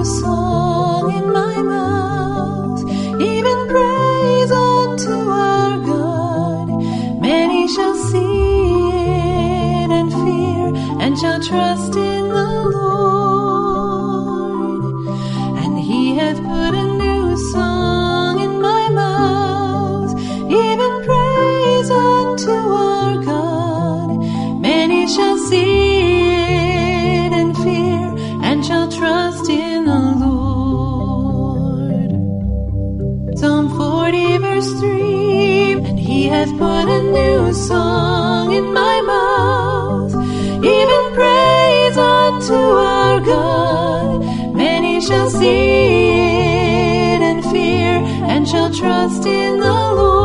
new song in my mouth, even praise unto our God. Many shall see it and fear, and shall trust in the Lord. And he hath put a new song in my mouth, even praise unto our God. Many shall see it and fear, and shall trust in the Lord. Psalm 40 verse 3, and he hath put a new song in my mouth, even praise unto our God. Many shall see it and fear, and shall trust in the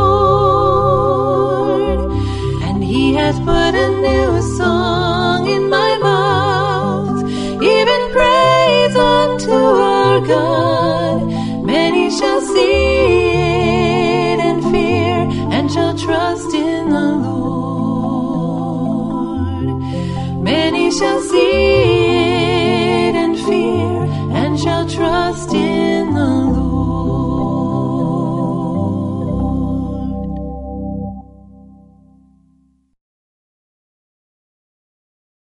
Lord. And he hath put a new song in my mouth, even praise unto our God. Many shall see it and fear, and shall trust in the Lord. Many shall see